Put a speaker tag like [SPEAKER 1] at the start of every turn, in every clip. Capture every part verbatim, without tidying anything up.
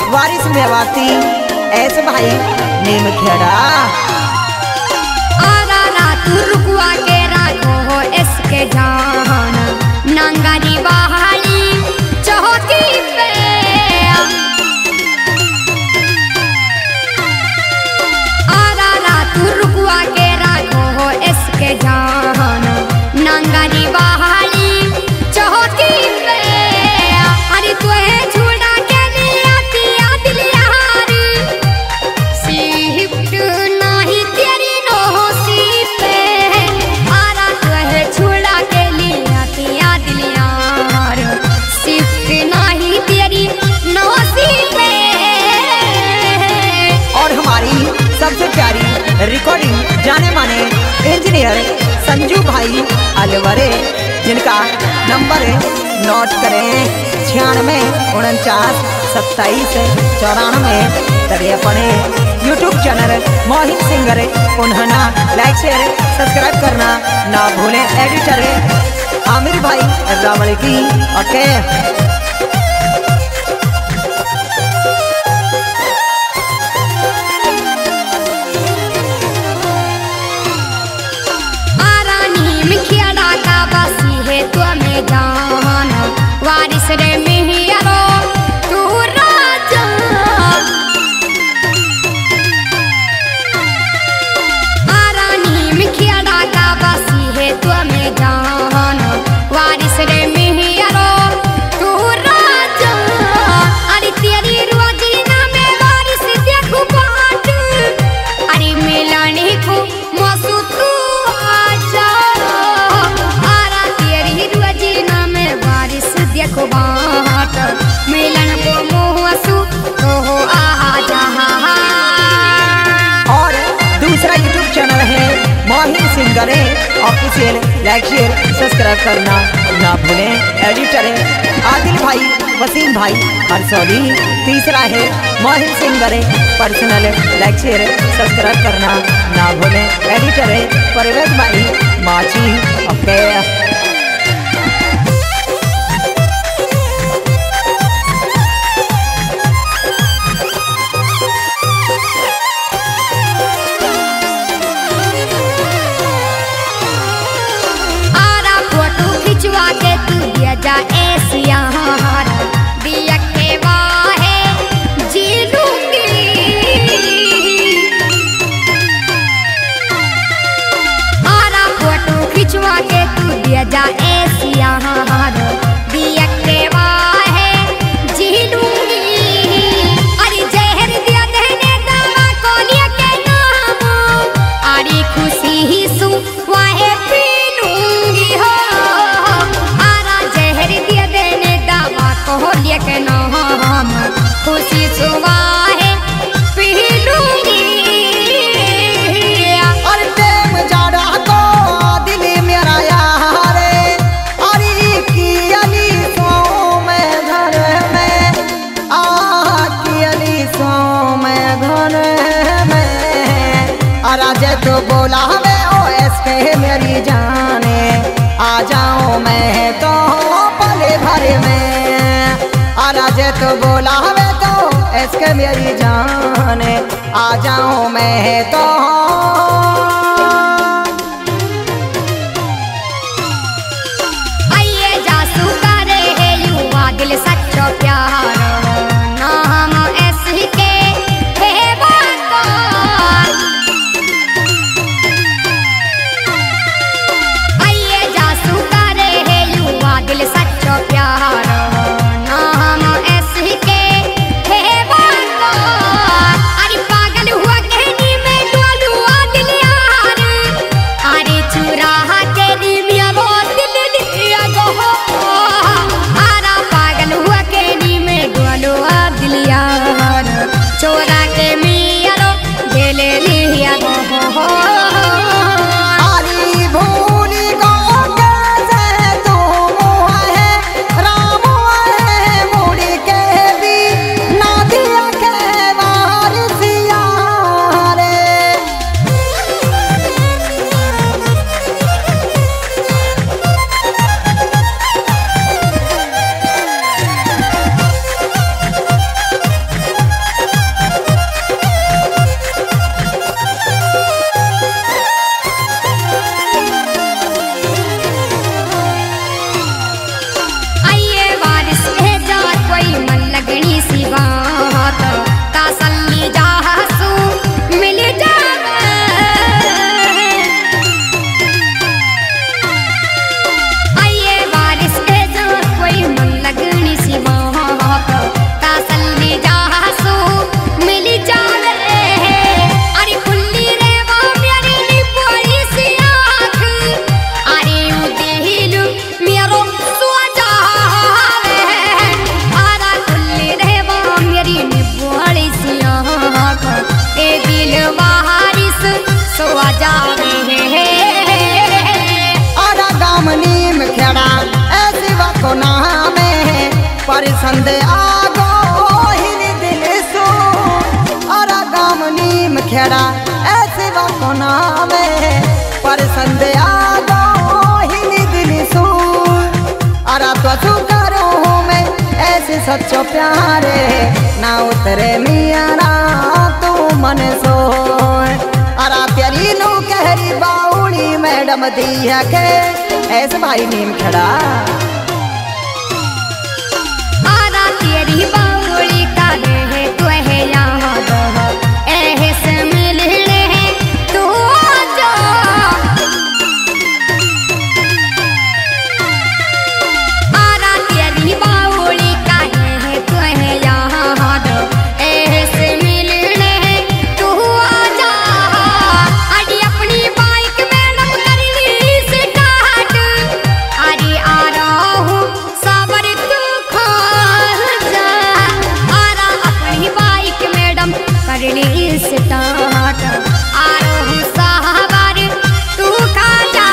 [SPEAKER 1] वारिस मेवाती ऐसे भाई नीम खेड़ा
[SPEAKER 2] आरा रात रुकुआ के राखो हो इसके जान नंगारी बहाली चौकी पे आरा रात रुकुआ के राखो हो इसके जान नंगारी बहाली चौकी पे अरे तुहे छुड़ा के लिया पिया दिल यारी सिफ्ट नहीं तेरी नौसी पे आरा तुहे छुड़ा के लिया पिया दिल यार सिफ्ट नहीं तेरी नौसी पे।
[SPEAKER 1] और हमारी सबसे प्यारी रिकॉर्डिंग जाने माने इंजीनियर संजू भाई अलवरे जिनका नंबर नोट करें छियानवे उनचास सत्ताईस चौरानवे तिरपन। यूट्यूब चैनल मोहित सिंगर उन्हें लाइक शेयर सब्सक्राइब करना ना भूलें। एडिटर आमिर भाई रावल की ओके।
[SPEAKER 2] जान वारिस रे मिहिरो तू राजा आरानी मिखियाड़ा का बसी है तू में जान वारिस रे मिहिरो तू राजा अरे तेरी रोजीना में वारिस देखो बाट अरे मिलाने को मसू तू आजा देखो बाट मिलन को मुहसू तो हो आजा।
[SPEAKER 1] और दूसरा यूट्यूब चैनल है Mohit singer official like share subscribe करना ना भूलें। एडिटर आदिल भाई वसीम भाई हरसौली। तीसरा है Mohit singer personal like share subscribe करना ना भूलें। एडिटर परवेज भाई माची ओके।
[SPEAKER 2] जा एसिया दिया के वाहे जी लूंगी आरा फोटो खिंचवा के तू दिया जा एसिया दिया के वाहे जी लूंगी अरे जहर दिया देने दवा को लिया के नाम अरे खुशी ही सु वाहे पी लूंगी हो होलिया के नाम खुशी सुवाहे पी लूंगी।
[SPEAKER 1] और प्रेम जाड़ा को दिल मेरा यार अरे की अली सो में घर में आ की अली सो में घर में राजे तो बोला हमें ओ एसके मेरी जाने आ जाओ मैं तो पले भरे में राजे तो बोला हमें तो इसके मेरी जाने आ जाऊं मैं तो।
[SPEAKER 2] आइए जासू करे है युवा दिल सच्चो प्यार नाम ऐसे के है बात आइए जासू करे है युवा दिल सच्चो प्यार अरे पागल हुआ कहनी में डोलुआ दिल यार
[SPEAKER 1] पसंद आगो हिन दिल सो अरा गाम नीम खेड़ा ऐसे वाको नाम पसंद आगो हिन दिल सो अरा तो करो मैं ऐसे सच्चो प्यारे ना उतरे मिया ना तू मन सो अरा प्यारी नो कहरी बाउली मैडम दी है के ऐसे भाई नीम खड़ा
[SPEAKER 2] आरा तेरी बाउली का है तू है यहाँ दो ऐसे मिलने तू आजा आरा तेरी बाउली का है तू है यहाँ दो ऐसे मिलने तू आजा अड़ी अपनी बाइक मैडम करनी स्टार्ट अरे आ रहा हूँ सबर तू खा जा आरा अपनी बाइक मैडम करनी स्टार्ट आ रहा हूँ सबर तू खा जा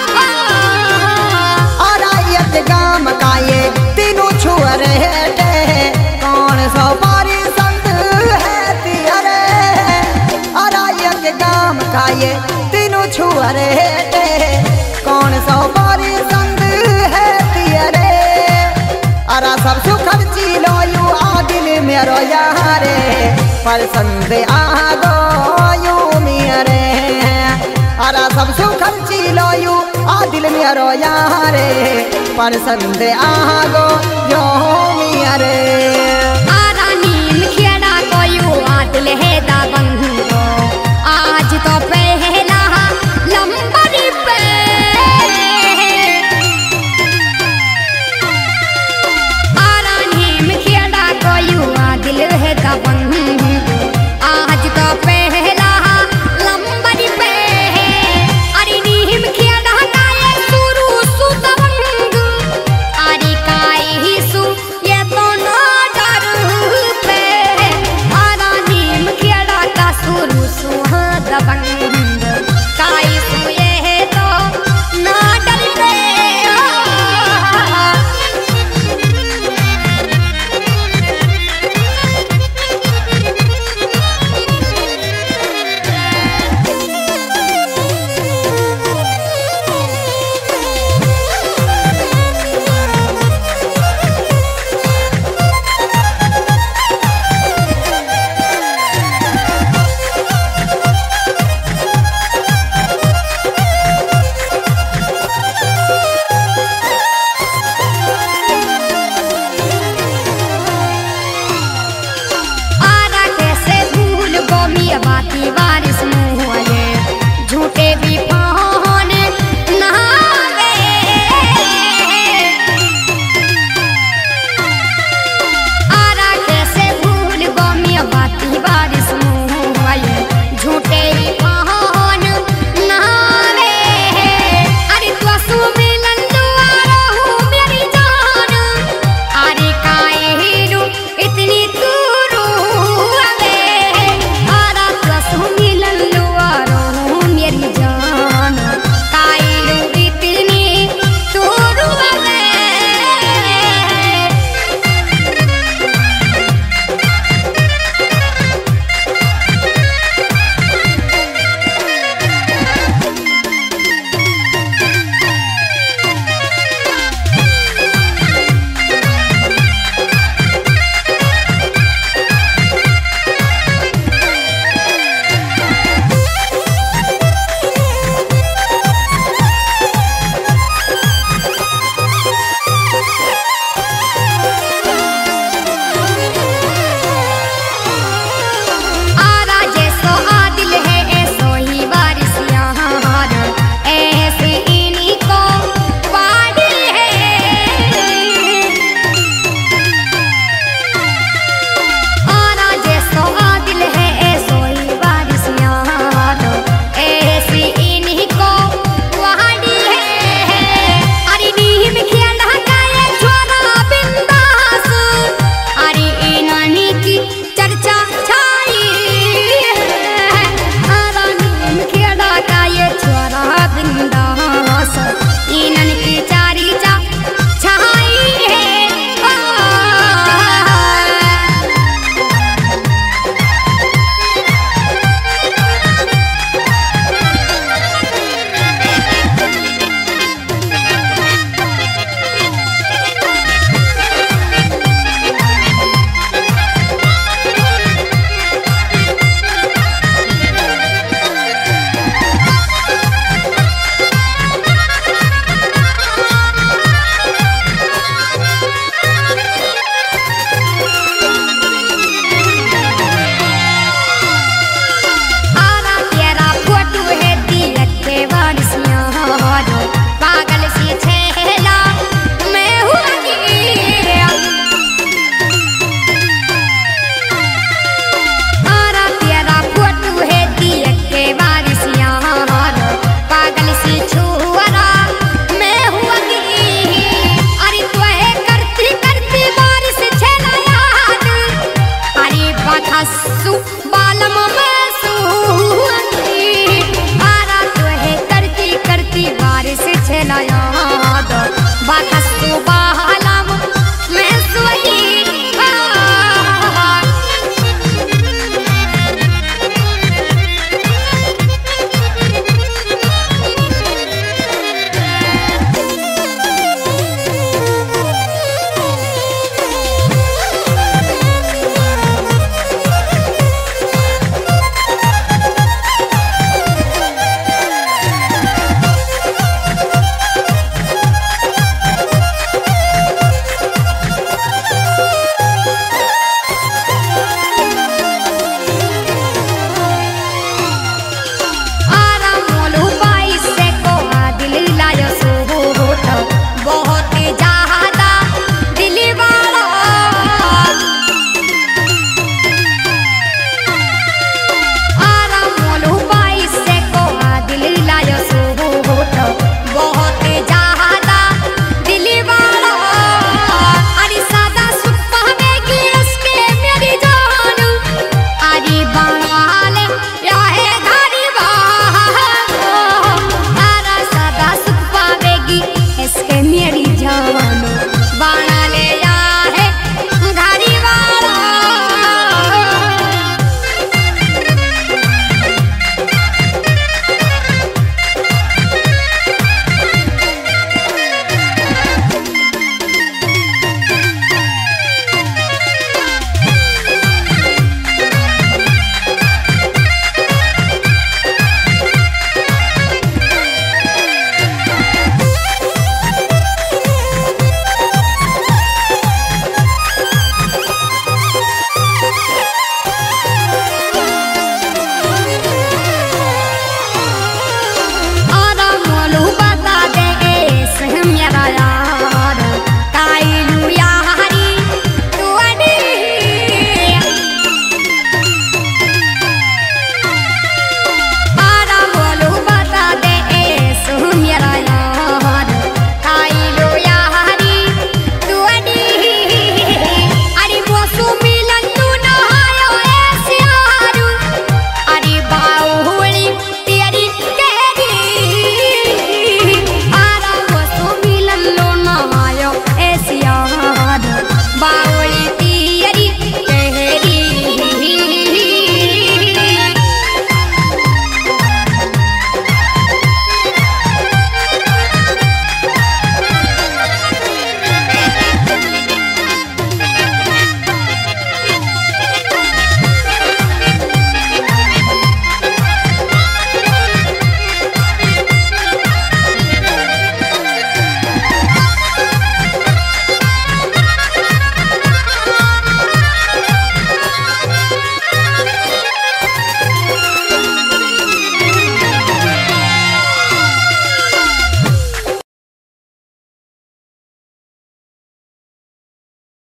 [SPEAKER 1] अरा यत गाम का ये तीनों छुअर है कौन सो पारी संत है तियरे अरा यत गाम का ये तीनों छुअर है कौन सो पारी संत है तियरे अरा सब सुखर चीलो यू आ दिल मेरो यारे पसंद आगो यू मेरे अरा सब सुखर चीलो यू आ दिल मेरो यारे पसंद आगो यो मेरे
[SPEAKER 2] आरा नीम खेड़ा कोयू आदिल है दबंगो आज तो पहला लंबर पे आरा नीम खेड़ा कोयू आदिल है दबंगो आज तो पहला लंबर पे अरे नीम खेड़ा का ये शुरू सु दबंग अरे काई ही सु ये तो ना डर पे आरा नीम खेड़ा का शुरू सु हाँ दबंग काई सु ये तो ना डर पे आरा कैसे भूल गो मिया बाती बा